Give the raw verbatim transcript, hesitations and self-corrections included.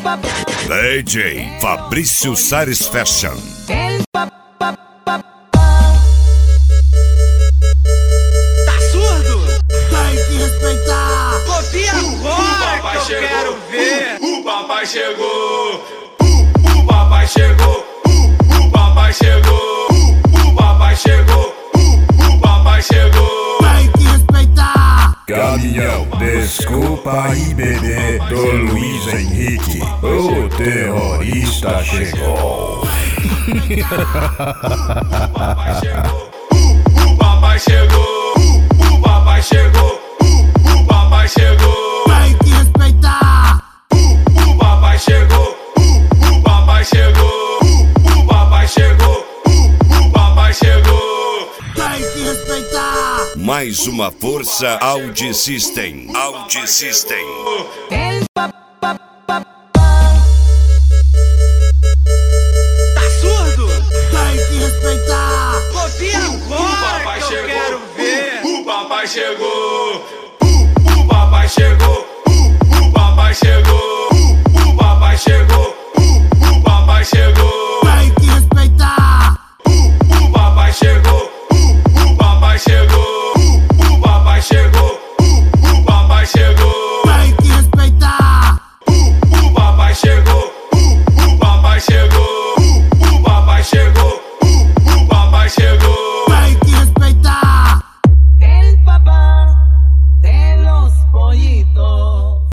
D J Fabrício Sares Fashion. Tá surdo? Tem que respeitar. Copia agora que eu chegou, quero ver. O, o papai chegou. O, o papai chegou. O, o papai chegou. O, o papai chegou. O, o papai chegou. Tem que respeitar. Caminhão, desculpa aí, bebê, do Luiz Henrique. O terrorista chegou. O papai chegou. O, o papai chegou. O, o papai chegou. O, o papai chegou. Tem que respeitar. O, o papai chegou. O, o papai chegou. O, o papai chegou. O, o papai chegou. Tem que respeitar. Mais uma força Audi System. Audi System. Tá surdo? Tem que respeitar. Copia agora papai que eu chegou. quero ver. O papai chegou. O, o papai chegou. O, o papai chegou. O, o papai chegou. O, o papai chegou. Tem que respeitar. O, o papai chegou. O, o papai chegou. O, o papai chegou. O, o papai chegou. Tem que respeitar. O, o papai chegou. O, o papai chegou. O, o papai chegou.